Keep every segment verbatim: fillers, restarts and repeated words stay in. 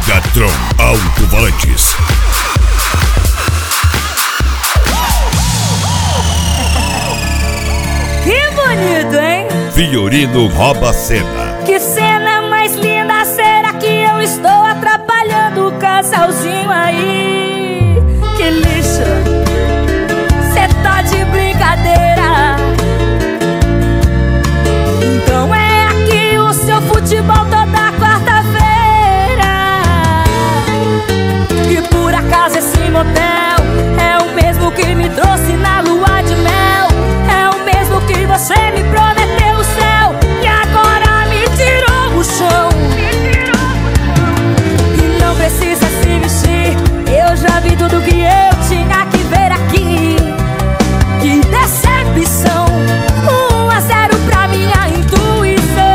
Megatron Alto-Falantes. Que bonito, hein? Fiorino rouba a cena. Que cena mais linda, será que eu estou atrapalhando o casalzinho aí? Que lixo, cê tá de brincadeira. Então é aqui o seu futebol toda quarta-feira. E por acaso esse motel é o mesmo que me trouxe na lua de mel. É o mesmo que você me prometeu o céu e agora me tirou o chão. E não precisa se vestir, eu já vi tudo que eu tinha que ver aqui. Que decepção, um a zero pra minha intuição.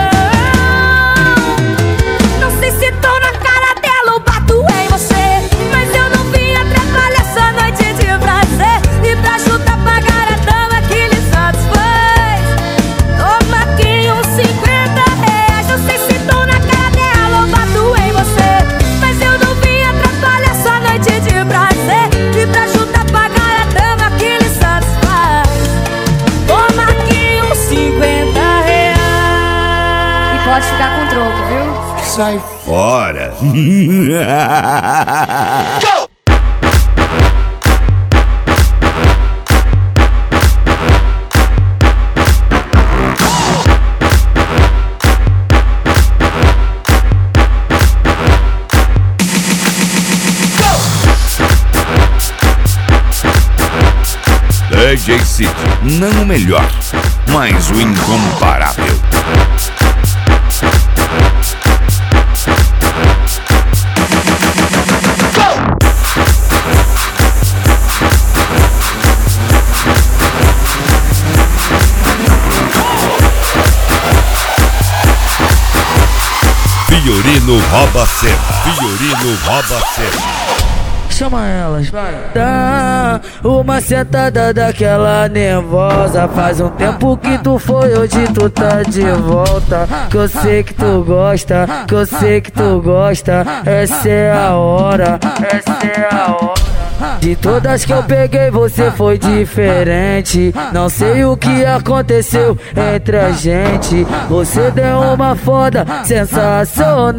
Não sei se tô na cara dela ou bato em você, mas eu não vim atrapalhar essa noite de prazer. E pra juntar pagar a dama que lhe satisfaz, toma aqui uns cinquenta reais. Não sei se tô na cara dela ou bato em você, mas eu não vim atrapalhar essa noite de prazer. E pra juntar pagar a dama que lhe satisfaz, toma aqui uns cinquenta reais. E pode ficar com troco, viu? Sai fora. D J City, não o melhor, mas o incomparável. Fiorino rouba a cena. Fiorino rouba a cena. Chama elas, vai. Dá uma sentada daquela nervosa. Faz um tempo que tu foi, hoje tu tá de volta. Que eu sei que tu gosta, que eu sei que tu gosta. Essa é a hora, essa é a hora. De todas que eu peguei você foi diferente. Não sei o que aconteceu entre a gente. Você deu uma foda sensacional.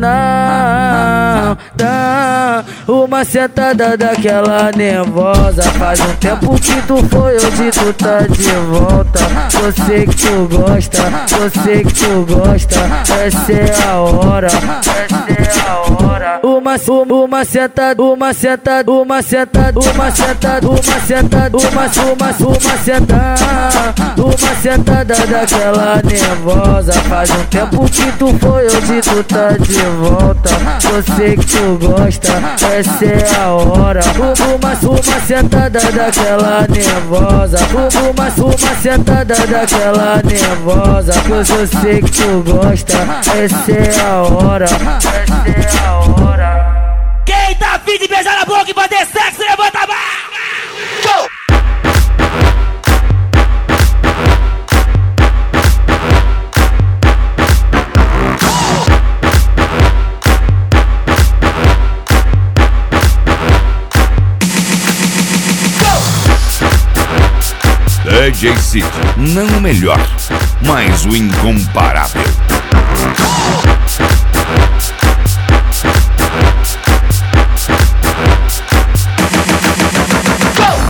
Dá uma sentada daquela nervosa. Faz um tempo que tu foi, hoje tu tá de volta. Eu sei que tu gosta, eu sei que tu gosta. Essa é a hora, essa é a hora. Uma, uma, uma sentada, uma sentada, uma sentada, uma sentada, uma sentada, uma, uma, uma sentada, uma sentada daquela nervosa. Faz um tempo que tu foi, hoje tu tá de volta. Eu sei que tu gosta, essa é a hora. Uma, uma sentada daquela nervosa. Uma, uma sentada daquela nervosa. Eu, eu sei que tu gosta, essa é a hora, essa é a hora. Quem tá afim de beijar na boca e fazer sexo, levanta a mão! D J City, não o melhor, mas o incomparável.